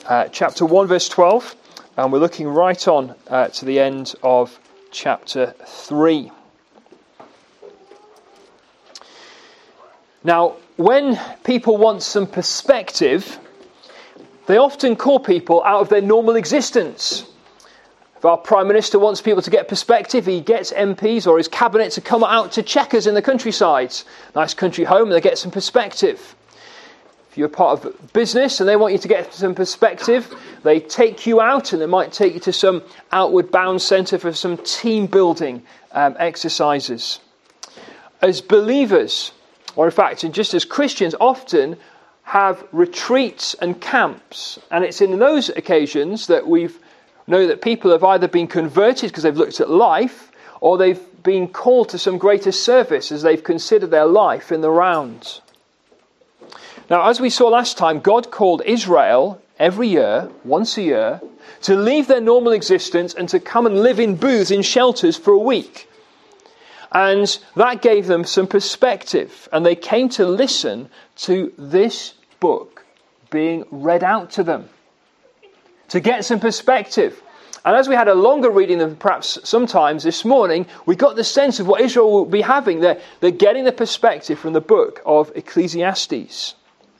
chapter 1, verse 12, and we're looking right on to the end of chapter 3. Now, when people want some perspective, they often call people out of their normal existence. If our Prime Minister wants people to get perspective, he gets MPs or his cabinet to come out to Chequers in the countryside. Nice country home, and they get some perspective. If you're part of business and they want you to get some perspective, they take you out and they might take you to some outward bound centre for some team building exercises. As believers, or in fact, just as Christians, often have retreats and camps. And it's in those occasions that we know that people have either been converted because they've looked at life, or they've been called to some greater service as they've considered their life in the round. Now, as we saw last time, God called Israel every year, once a year, to leave their normal existence and to come and live in booths, in shelters for a week. And that gave them some perspective. And they came to listen to this book being read out to them, to get some perspective. And as we had a longer reading than perhaps sometimes this morning, we got the sense of what Israel will be having. They're getting the perspective from the book of Ecclesiastes.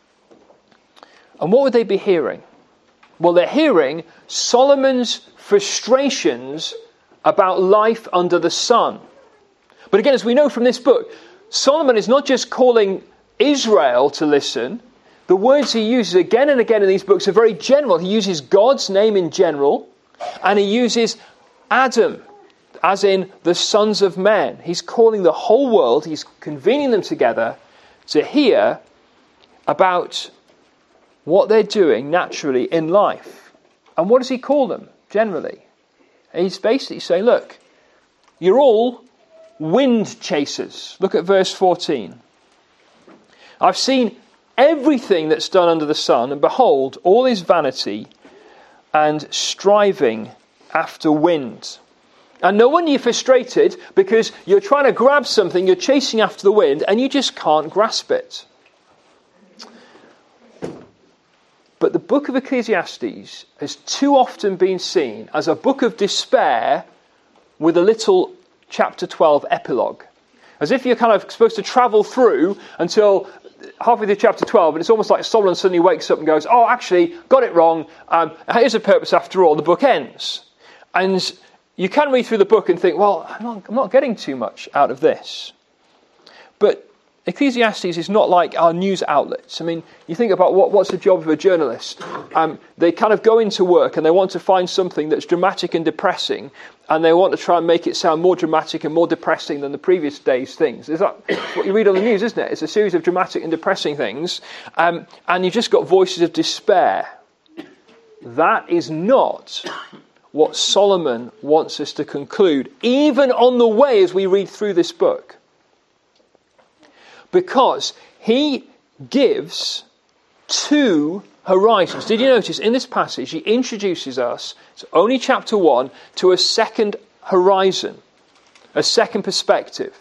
And what would they be hearing? Well, they're hearing Solomon's frustrations about life under the sun. But again, as we know from this book, Solomon is not just calling Israel to listen. The words he uses again and again in these books are very general. He uses God's name in general, and he uses Adam, as in the sons of men. He's calling the whole world, he's convening them together to hear about what they're doing naturally in life. And what does he call them generally? He's basically saying, look, you're all wind chasers. Look at verse 14. I've seen everything that's done under the sun, and behold, all is vanity and striving after wind. And no wonder you're frustrated, because you're trying to grab something, you're chasing after the wind, and you just can't grasp it. But the book of Ecclesiastes has too often been seen as a book of despair with a little chapter 12 epilogue. As if you're kind of supposed to travel through until halfway through chapter 12, and it's almost like Solomon suddenly wakes up and goes, oh, actually, got it wrong. Here's a purpose after all. The book ends. And you can read through the book and think, well, I'm not getting too much out of this. But Ecclesiastes is not like our news outlets. I mean, you think about what's the job of a journalist. They kind of go into work and they want to find something that's dramatic and depressing, and they want to try and make it sound more dramatic and more depressing than the previous day's things. Is that what you read on the news, isn't it? It's a series of dramatic and depressing things, and you've just got voices of despair. That is not what Solomon wants us to conclude, even on the way as we read through this book. Because he gives two horizons. Did you notice in this passage he introduces us, it's only chapter 1, to a second horizon, a second perspective.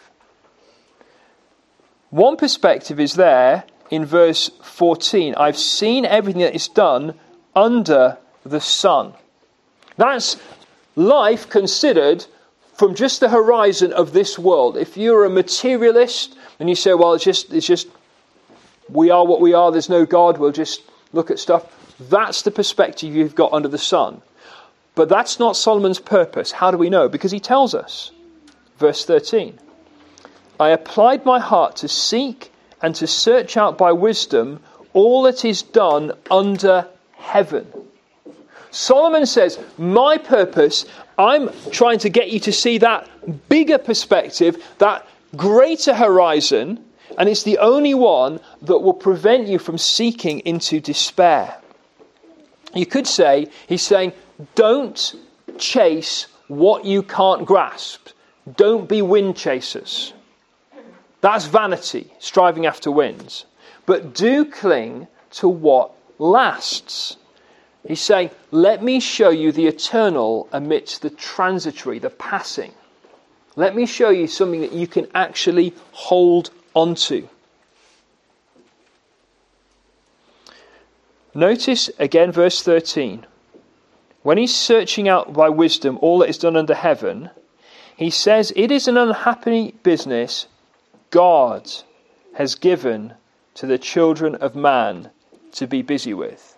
One perspective is there in verse 14. I've seen everything that is done under the sun. That's life considered from just the horizon of this world. If you're a materialist and you say, well, it's just we are what we are, there's no God, we'll just look at stuff. That's the perspective you've got under the sun. But that's not Solomon's purpose. How do we know? Because he tells us. Verse 13. I applied my heart to seek and to search out by wisdom all that is done under heaven. Solomon says, my purpose, I'm trying to get you to see that bigger perspective, that greater horizon, and it's the only one that will prevent you from seeking into despair. You could say, he's saying, don't chase what you can't grasp. Don't be wind chasers. That's vanity, striving after winds. But do cling to what lasts. He's saying, let me show you the eternal amidst the transitory, the passing. Let me show you something that you can actually hold onto. Notice again verse 13. When he's searching out by wisdom all that is done under heaven, he says it is an unhappy business God has given to the children of man to be busy with.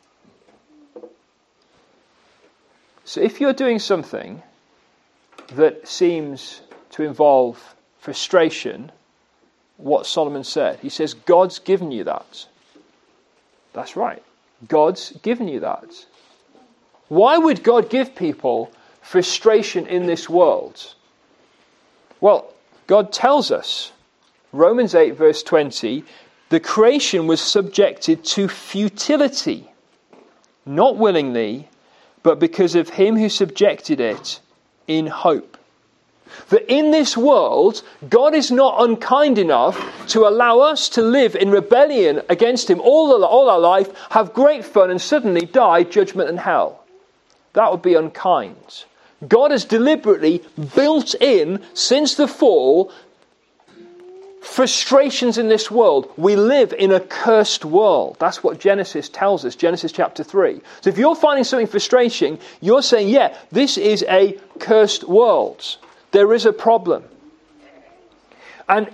So if you're doing something that seems to involve frustration, what Solomon said, he says, God's given you that. That's right. God's given you that. Why would God give people frustration in this world? Well, God tells us, Romans 8 verse 20, the creation was subjected to futility, not willingly, but because of him who subjected it in hope. That in this world, God is not unkind enough to allow us to live in rebellion against him all our life, have great fun, and suddenly die judgment and hell. That would be unkind. God has deliberately built in, since the fall, frustrations in this world. We live in a cursed world. That's what Genesis tells us, Genesis chapter 3. So if you're finding something frustrating, you're saying, yeah, this is a cursed world. There is a problem. And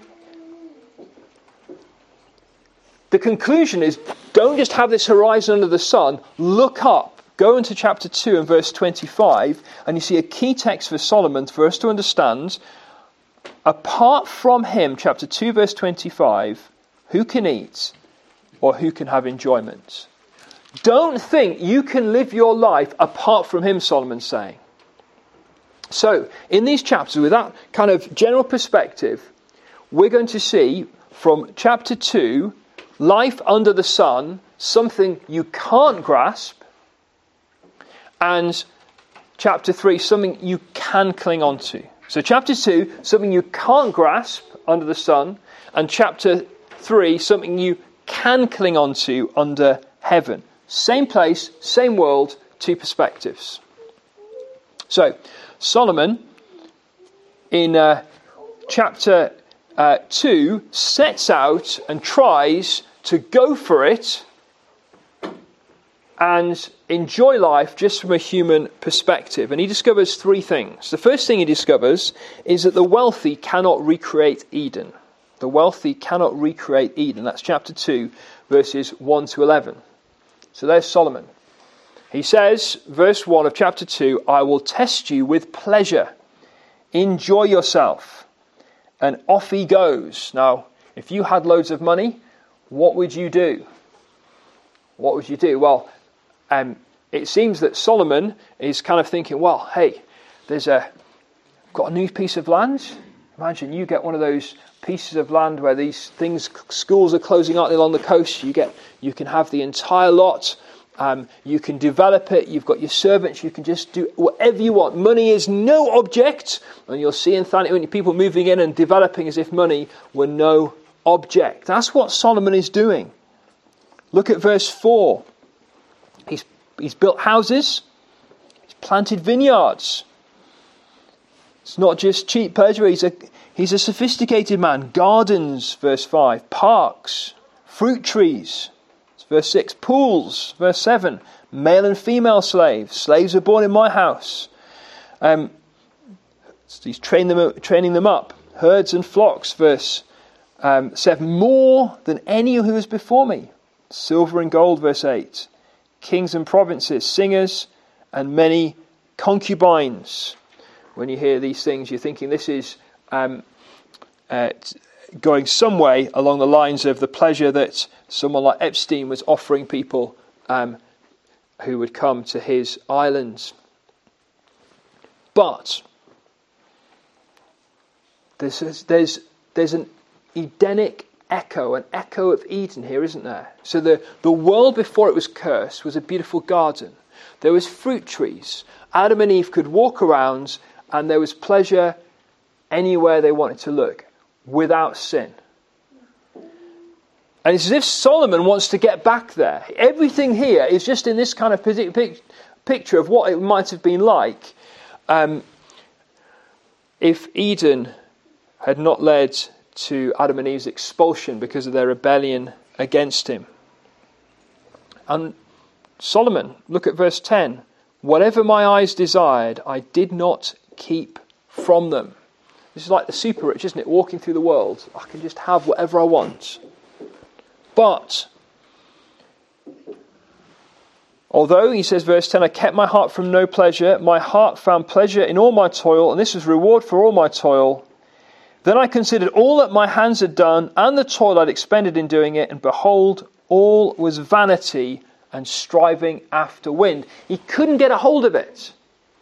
the conclusion is, don't just have this horizon under the sun, look up. Go into chapter 2 and verse 25, and you see a key text for Solomon for us to understand. Apart from him, chapter 2 verse 25, who can eat or who can have enjoyment? Don't think you can live your life apart from him, Solomon's saying. So, in these chapters, with that kind of general perspective, we're going to see from chapter 2, life under the sun, something you can't grasp, and chapter 3, something you can cling on to. So chapter 2, something you can't grasp under the sun, and chapter 3, something you can cling on to under heaven. Same place, same world, two perspectives. So, Solomon, in chapter 2, sets out and tries to go for it and enjoy life just from a human perspective. And he discovers three things. The first thing he discovers is that the wealthy cannot recreate Eden. The wealthy cannot recreate Eden. That's chapter 2, verses 1 to 11. So there's Solomon. He says, verse 1 of chapter 2, I will test you with pleasure. Enjoy yourself. And off he goes. Now, if you had loads of money, what would you do? What would you do? Well, it seems that Solomon is kind of thinking, well, hey, got a new piece of land. Imagine you get one of those pieces of land where these things, schools are closing out along the coast. You can have the entire lot. You can develop it. You've got your servants. You can just do whatever you want. Money is no object. And you'll see in Thanet people moving in and developing as if money were no object. That's what Solomon is doing. Look at verse 4. He's built houses. He's planted vineyards. It's not just cheap pleasure. He's a sophisticated man. Gardens, verse 5. Parks. Fruit trees. Verse 6, pools. Verse 7, male and female slaves. Slaves are born in my house. He's training them up. Herds and flocks. Verse 7, more than any who was before me. Silver and gold. Verse 8, kings and provinces, singers, and many concubines. When you hear these things, you're thinking this is going some way along the lines of the pleasure that someone like Epstein was offering people who would come to his islands. But there's an Edenic echo, an echo of Eden here, isn't there? So the world before it was cursed was a beautiful garden. There was fruit trees. Adam and Eve could walk around, and there was pleasure anywhere they wanted to look, without sin. And it's as if Solomon wants to get back there. Everything here is just in this kind of picture of what it might have been like if Eden had not led to Adam and Eve's expulsion because of their rebellion against him. And Solomon, look at verse 10. Whatever my eyes desired, I did not keep from them. This is like the super rich, isn't it? Walking through the world. I can just have whatever I want. But, although, he says, verse 10, I kept my heart from no pleasure, my heart found pleasure in all my toil, and this was reward for all my toil. Then I considered all that my hands had done, and the toil I'd expended in doing it, and behold, all was vanity and striving after wind. He couldn't get a hold of it.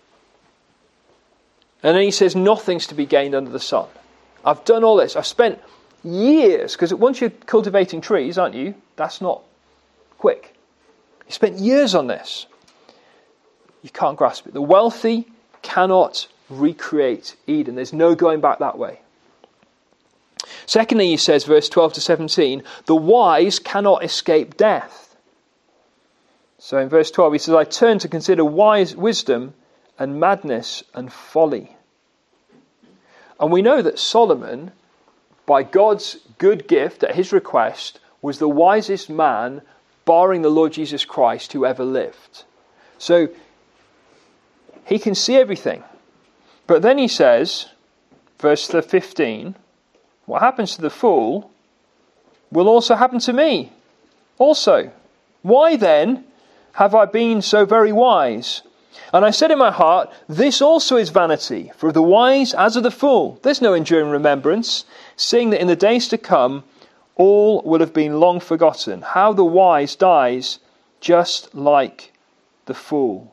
And then he says, nothing's to be gained under the sun. I've done all this. I've spent years, because once you're cultivating trees, aren't you? That's not quick. You spent years on this. You can't grasp it. The wealthy cannot recreate Eden. There's no going back that way. Secondly, he says, verse 12 to 17, the wise cannot escape death. So in verse 12 he says, I turn to consider wisdom and madness and folly. And we know that Solomon, by God's good gift at his request, was the wisest man, barring the Lord Jesus Christ, who ever lived. So he can see everything. But then he says, verse 15, what happens to the fool will also happen to me also. Why then have I been so very wise? And I said in my heart, this also is vanity, for of the wise as of the fool, there's no enduring remembrance, seeing that in the days to come, all will have been long forgotten. How the wise dies just like the fool.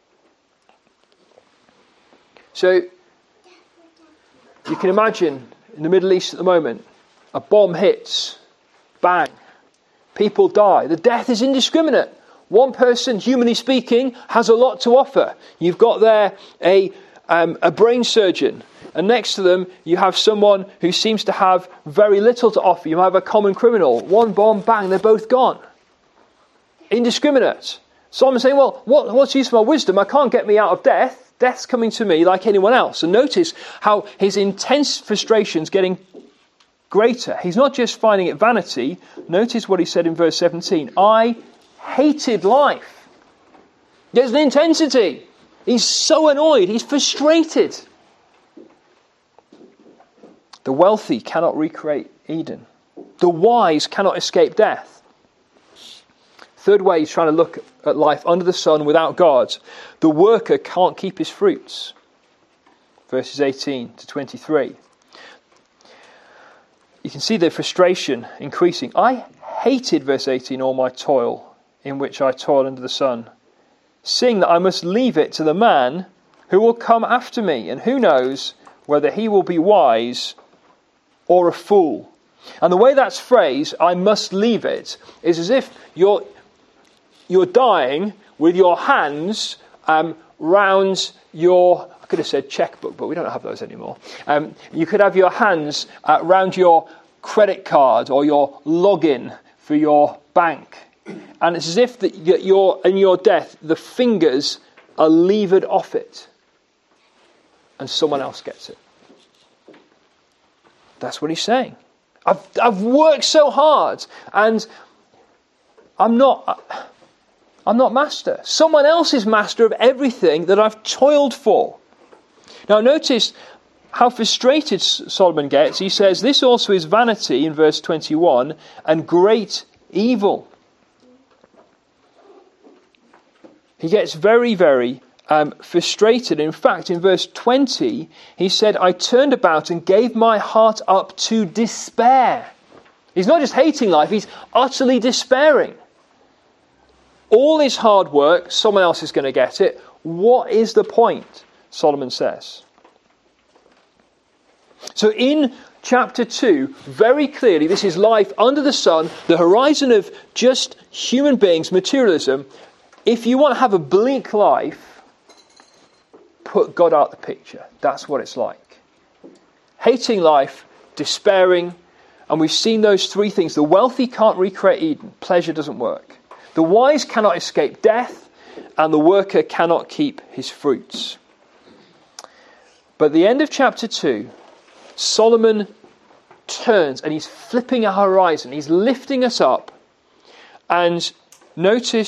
So, you can imagine in the Middle East at the moment, a bomb hits, bang, people die. The death is indiscriminate. One person, humanly speaking, has a lot to offer. You've got there a brain surgeon, and next to them you have someone who seems to have very little to offer. You have a common criminal. One bomb, bang, they're both gone. Indiscriminate. Solomon's saying, well, what's the use of my wisdom? I can't get me out of death. Death's coming to me like anyone else. And notice how his intense frustration's getting greater. He's not just finding it vanity. Notice what he said in verse 17. I hated life. There's an intensity. He's so annoyed. He's frustrated. The wealthy cannot recreate Eden. The wise cannot escape death. Third way, he's trying to look at life under the sun without God. The worker can't keep his fruits. Verses 18 to 23. You can see the frustration increasing. I hated, verse 18, all my toil in which I toil under the sun, seeing that I must leave it to the man who will come after me, and who knows whether he will be wise or a fool. And the way that's phrased, I must leave it, is as if you're dying with your hands round your, I could have said checkbook, but we don't have those anymore. You could have your hands round your credit card or your login for your bank. And it's as if that you're in your death, the fingers are levered off it, and someone else gets it. That's what he's saying. I've worked so hard, and I'm not master. Someone else is master of everything that I've toiled for. Now notice how frustrated Solomon gets. He says, this also is vanity in verse 21 and great evil. He gets very, very frustrated. In fact, in verse 20, he said, I turned about and gave my heart up to despair. He's not just hating life, he's utterly despairing. All his hard work, someone else is going to get it. What is the point? Solomon says. So in chapter 2, very clearly, this is life under the sun, the horizon of just human beings, materialism. If you want to have a bleak life, put God out the picture. That's what it's like. Hating life, despairing, and we've seen those three things. The wealthy can't recreate Eden. Pleasure doesn't work. The wise cannot escape death, and the worker cannot keep his fruits. But at the end of chapter 2, Solomon turns and he's flipping a horizon. He's lifting us up. And notice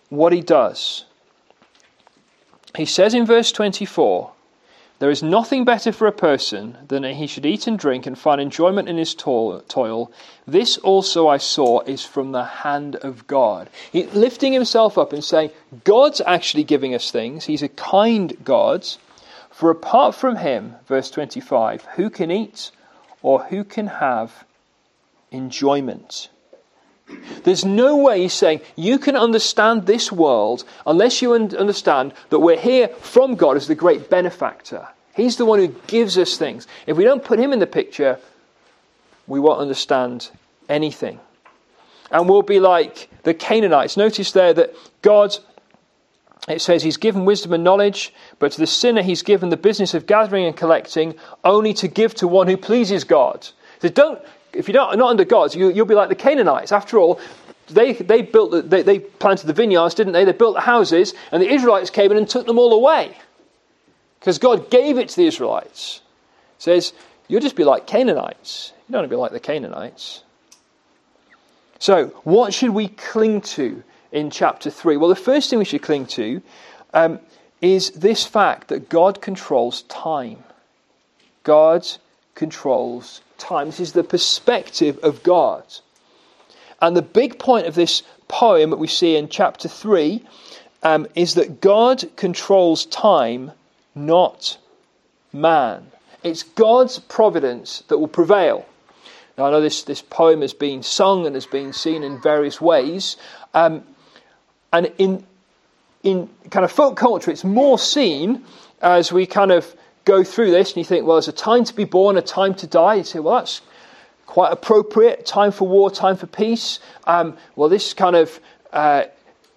what he does. He says in verse 24, "There is nothing better for a person than that he should eat and drink and find enjoyment in his toil. This also I saw is from the hand of God." He's lifting himself up and saying, God's actually giving us things. He's a kind God. For apart from him, verse 25, who can eat or who can have enjoyment? There's no way, he's saying, you can understand this world unless you understand that we're here from God as the great benefactor. He's the one who gives us things. If we don't put him in the picture, we won't understand anything. And we'll be like the Canaanites. Notice there that God, it says he's given wisdom and knowledge, but to the sinner he's given the business of gathering and collecting, only to give to one who pleases God. So if you're not under God, you'll be like the Canaanites. After all, they planted the vineyards, didn't they? They built the houses, and the Israelites came in and took them all away. Because God gave it to the Israelites. It says, you'll just be like Canaanites. You don't want to be like the Canaanites. So, what should we cling to in chapter 3? Well, the first thing we should cling to is this fact that God controls time. God controls time. This is the perspective of God. And the big point of this poem that we see in chapter 3 is that God controls time, not man. It's God's providence that will prevail. Now, I know this poem has been sung and has been seen in various ways. And in kind of folk culture, it's more seen as we kind of go through this and you think, well, there's a time to be born, a time to die. You say, well, that's quite appropriate. Time for war, time for peace. Well, this kind of... and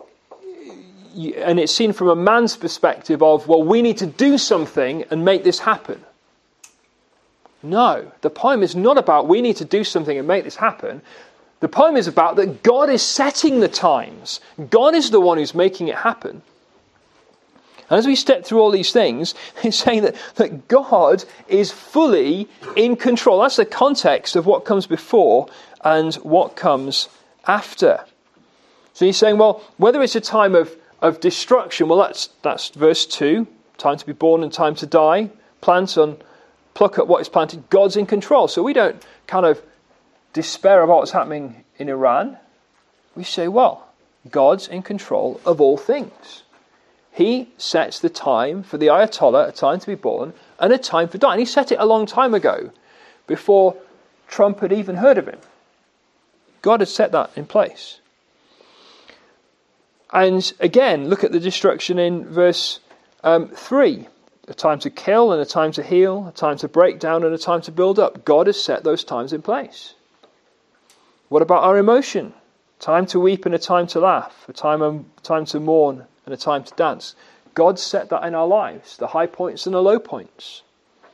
it's seen from a man's perspective of, well, we need to do something and make this happen. No, the poem is not about we need to do something and make this happen. The poem is about that God is setting the times. God is the one who's making it happen. And as we step through all these things, it's saying that God is fully in control. That's the context of what comes before and what comes after. So he's saying, well, whether it's a time of destruction, well, that's verse 2, time to be born and time to die, pluck up what is planted, God's in control. So we don't kind of despair about what's happening in Iran. We say, well, God's in control of all things. He sets the time for the Ayatollah, a time to be born, and a time for dying. He set it a long time ago, before Trump had even heard of him. God had set that in place. And again, look at the destruction in verse 3. A time to kill and a time to heal, a time to break down and a time to build up. God has set those times in place. What about our emotion? Time to weep and a time to laugh, a time to mourn and a time to dance. God set that in our lives, the high points and the low points.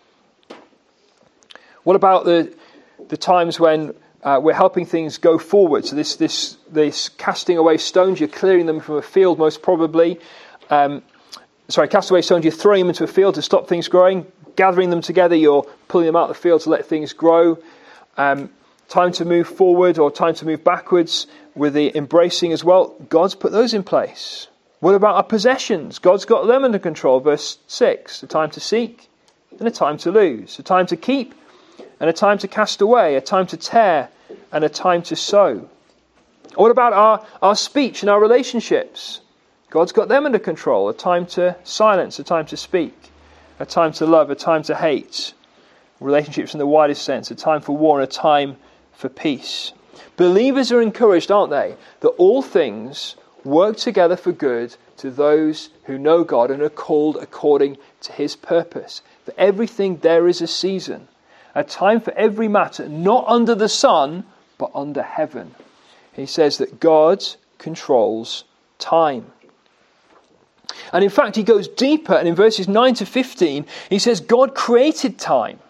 What about the times when we're helping things go forward? So this casting away stones, you're clearing them from a field most probably. Cast away stones, you're throwing them into a field to stop things growing. Gathering them together, you're pulling them out of the field to let things grow. Time to move forward or time to move backwards with the embracing as well. God's put those in place. What about our possessions? God's got them under control. Verse 6, a time to seek and a time to lose. A time to keep and a time to cast away. A time to tear and a time to sow. What about our speech and our relationships? God's got them under control. A time to silence, a time to speak, a time to love, a time to hate. Relationships in the widest sense, a time for war and a time for peace. Believers are encouraged, aren't they, that all things work together for good to those who know God and are called according to his purpose. For everything there is a season, a time for every matter, not under the sun, but under heaven. He says that God controls time. And in fact, he goes deeper, and in verses 9 to 15, he says God created time.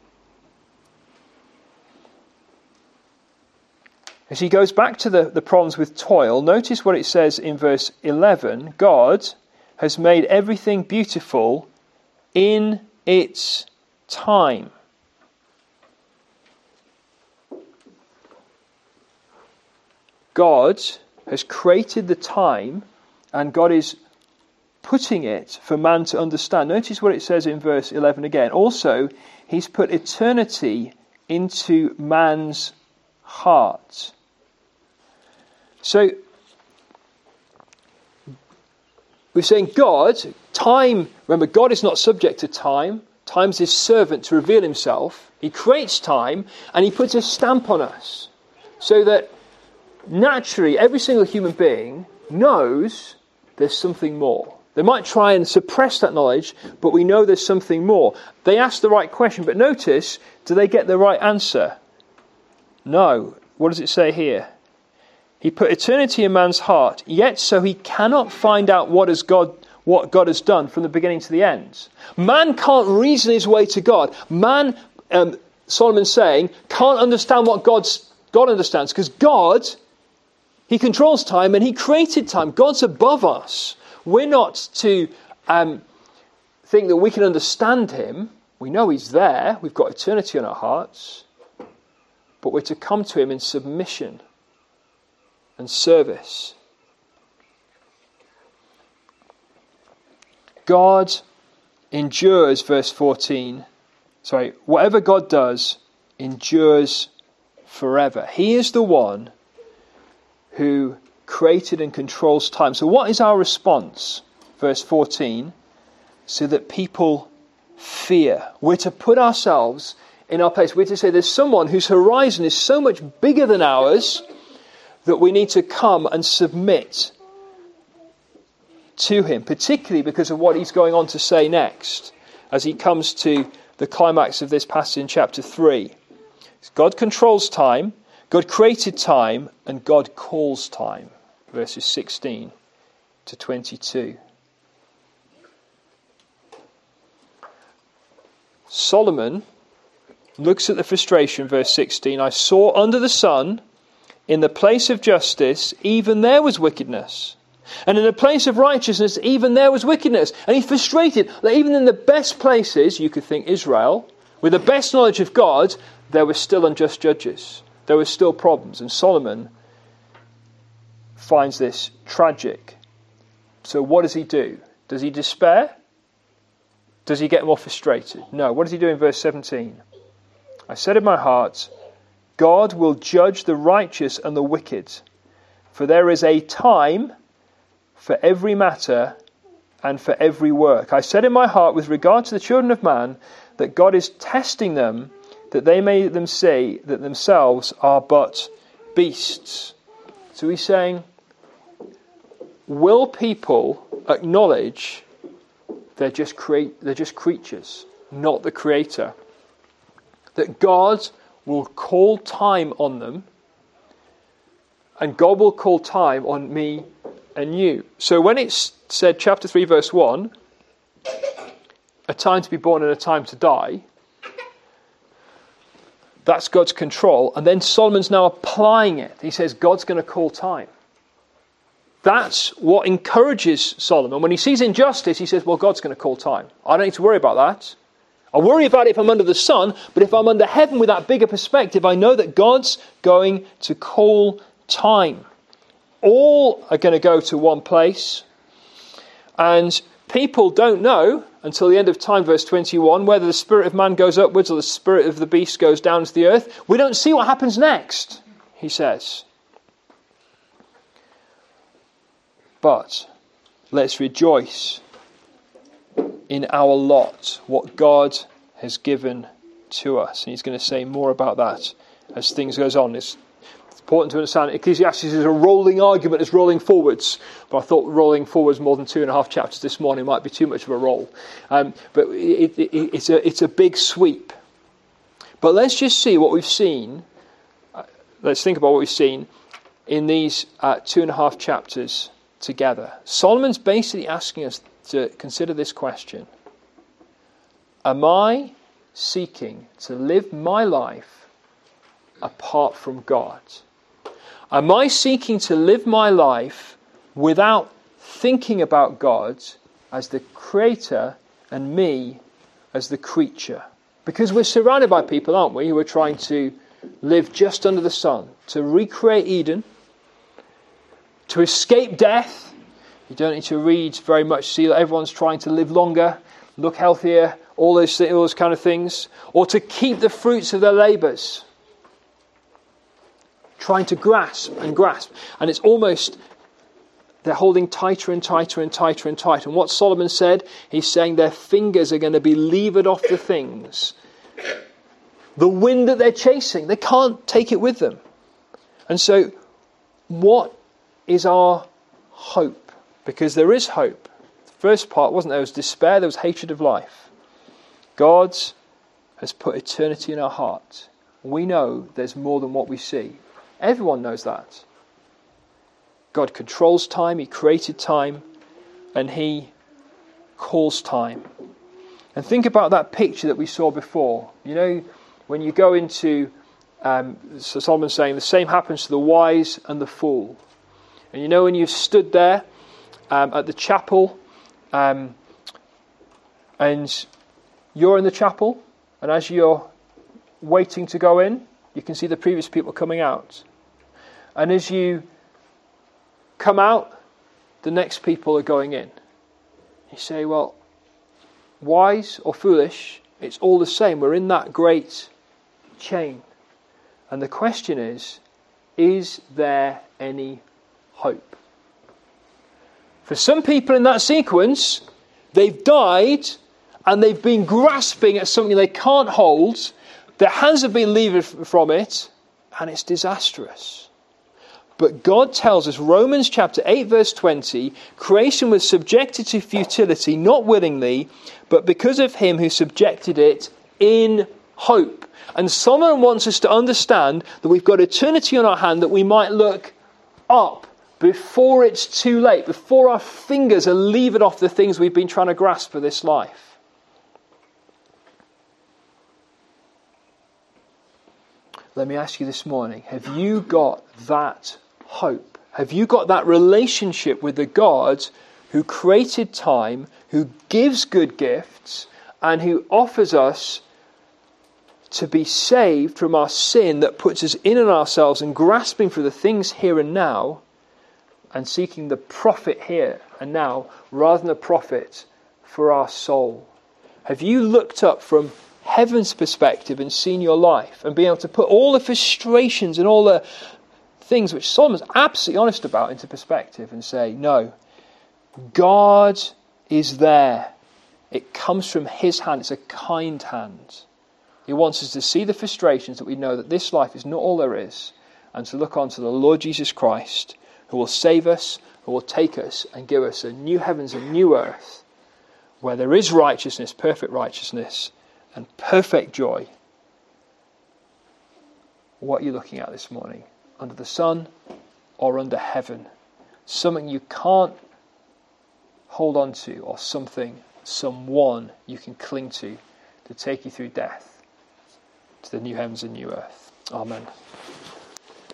As he goes back to the problems with toil, notice what it says in verse 11. God has made everything beautiful in its time. God has created the time And God is putting it for man to understand. Notice what it says in verse 11 again. Also, he's put eternity into man's heart. So, we're saying God, time, remember, God is not subject to time. Time's his servant to reveal himself. He creates time and he puts a stamp on us. So that naturally, every single human being knows there's something more. They might try and suppress that knowledge, but we know there's something more. They ask the right question, but notice, do they get the right answer? No. What does it say here? He put eternity in man's heart, yet so he cannot find out what God has done from the beginning to the end. Man can't reason his way to God. Man, Solomon's saying, can't understand what God understands, because God, he controls time and he created time. God's above us. We're not to think that we can understand him. We know he's there. We've got eternity in our hearts. But we're to come to him in submission and service. God endures, verse 14. Whatever God does endures forever. He is the one who created and controls time. So what is our response? Verse 14. So that people fear. We're to put ourselves in our place. We're to say there's someone whose horizon is so much bigger than ours that we need to come and submit to him, particularly because of what he's going on to say next as he comes to the climax of this passage in chapter 3. God controls time, God created time, and God calls time. Verses 16 to 22. Solomon looks at the frustration, verse 16. I saw under the sun, in the place of justice, even there was wickedness. And in the place of righteousness, even there was wickedness. And he's frustrated that even in the best places, you could think Israel, with the best knowledge of God, there were still unjust judges. There were still problems. And Solomon finds this tragic. So what does he do? Does he despair? Does he get more frustrated? No. What does he do in verse 17? I said in my heart, God will judge the righteous and the wicked, for there is a time for every matter and for every work. I said in my heart with regard to the children of man that God is testing them, that they may them say that themselves are but beasts. So he's saying, will people acknowledge they're just creatures, not the Creator? That God will call time on them, and God will call time on me and you. So when it's said, chapter 3, verse 1, a time to be born and a time to die, that's God's control. And then Solomon's now applying it. He says God's going to call time. That's what encourages Solomon. When he sees injustice, he says, well, God's going to call time. I don't need to worry about that. I worry about it if I'm under the sun, but if I'm under heaven with that bigger perspective, I know that God's going to call time. All are going to go to one place. And people don't know until the end of time, verse 21, whether the spirit of man goes upwards or the spirit of the beast goes down to the earth. We don't see what happens next, he says. But let's rejoice in our lot, what God has given to us. And he's going to say more about that as things goes on. It's important to understand Ecclesiastes is a rolling argument, it's rolling forwards. But I thought rolling forwards more than 2.5 chapters this morning might be too much of a roll. But it's a big sweep. But let's just see what we've seen. Let's think about what we've seen in these 2.5 chapters together. Solomon's basically asking us to consider this question. Am I seeking to live my life apart from God? Am I seeking to live my life without thinking about God as the creator and me as the creature? Because we're surrounded by people, aren't we, who are trying to live just under the sun, to recreate Eden, to escape death, You don't need to read very much to see that everyone's trying to live longer, look healthier, all those kind of things. Or to keep the fruits of their labours. Trying to grasp and grasp. And it's almost, they're holding tighter and tighter and tighter and tighter. And what Solomon said, he's saying their fingers are going to be levered off the things. The wind that they're chasing, they can't take it with them. And so, what is our hope? Because there is hope. The first part, wasn't there? There was despair, there was hatred of life. God has put eternity in our heart. We know there's more than what we see. Everyone knows that. God controls time, He created time, and He calls time. And think about that picture that we saw before. You know, when you go into, so Solomon's saying, the same happens to the wise and the fool. And you know, when you've stood there at the chapel, and you're in the chapel, and as you're waiting to go in, you can see the previous people coming out. And as you come out, the next people are going in. You say, well, wise or foolish, it's all the same. We're in that great chain. And the question is there any hope? For some people in that sequence, they've died and they've been grasping at something they can't hold. Their hands have been levered from it, and it's disastrous. But God tells us, Romans chapter 8 verse 20, creation was subjected to futility, not willingly, but because of Him who subjected it in hope. And Solomon wants us to understand that we've got eternity on our hand, that we might look up before it's too late, before our fingers are levered off the things we've been trying to grasp for this life. Let me ask you this morning, have you got that hope? Have you got that relationship with the God who created time, who gives good gifts, and who offers us to be saved from our sin that puts us in on ourselves and grasping for the things here and now and seeking the profit here and now rather than the profit for our soul? Have you looked up from heaven's perspective and seen your life and been able to put all the frustrations and all the things which Solomon's absolutely honest about into perspective and say, no, God is there. It comes from His hand. It's a kind hand. He wants us to see the frustrations, that we know that this life is not all there is, and to look on to the Lord Jesus Christ, who will save us, who will take us and give us a new heavens and new earth, where there is righteousness, and perfect joy. What are you looking at this morning? Under the sun or under heaven? Something you can't hold on to, or someone you can cling to take you through death to the new heavens and new earth. Amen.